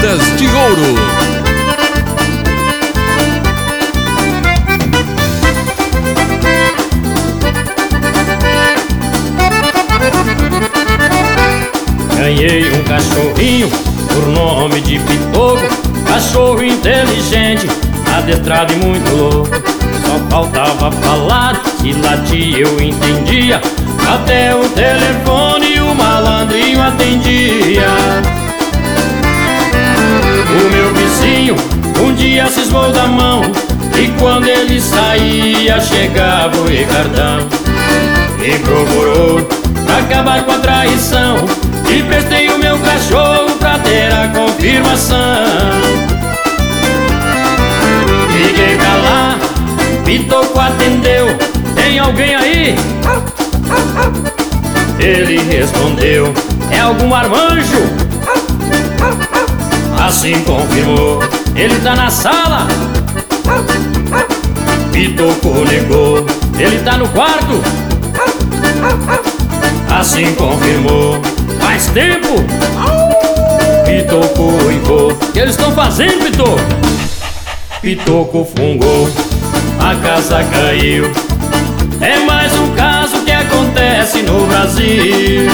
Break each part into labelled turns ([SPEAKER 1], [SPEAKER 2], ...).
[SPEAKER 1] Corridas de Ouro.
[SPEAKER 2] Ganhei um cachorrinho por nome de Pitoco, cachorro inteligente, adestrado e muito louco. Só faltava falar, se latia eu entendia, até o telefone o malandrinho atendia. O meu vizinho um dia cismou da mão, e quando ele saía chegava o Ricardão. Me procurou pra acabar com a traição, e prestei o meu cachorro pra ter a confirmação. Liguei pra lá, Pitoco atendeu: tem alguém aí? Ele respondeu: é algum marmanjo? Assim confirmou: ele tá na sala. Pitoco negou: ele tá no quarto. Assim confirmou: faz tempo? Pitoco uivou: o que eles estão fazendo, Pitoco? Pitoco fungou, a casa caiu. É mais um caso que acontece no Brasil.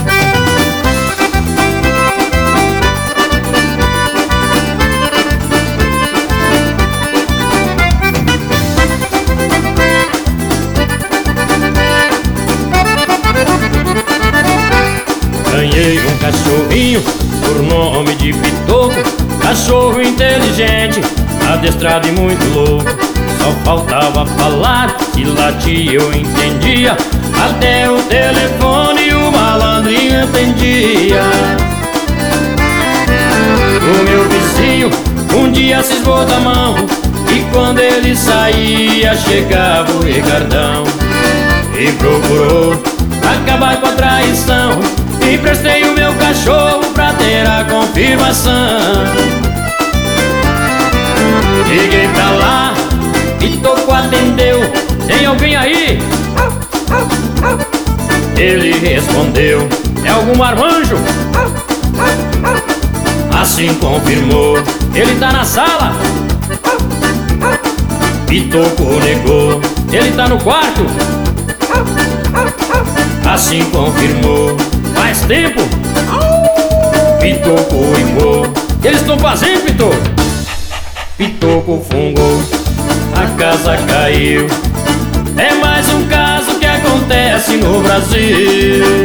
[SPEAKER 2] Ganhei um cachorrinho por nome de Pitoco, cachorro inteligente, adestrado e muito louco. Só faltava falar, se latia eu entendia, até o telefone o malandrinho atendia. O meu vizinho um dia cismou da mão, e quando ele saía chegava o Ricardão. E procurou acabar com a traição, e prestei o meu cachorro pra ter a confirmação. Liguei pra lá, Pitoco atendeu: tem alguém aí? Ele respondeu: é algum marmanjo? Assim confirmou: ele tá na sala. Pitoco negou: ele tá no quarto. Assim confirmou: faz tempo? Pitoco uivou: o que eles estão fazendo, Pitoco? Pitoco fungou, a casa caiu. É mais um caso que acontece no Brasil.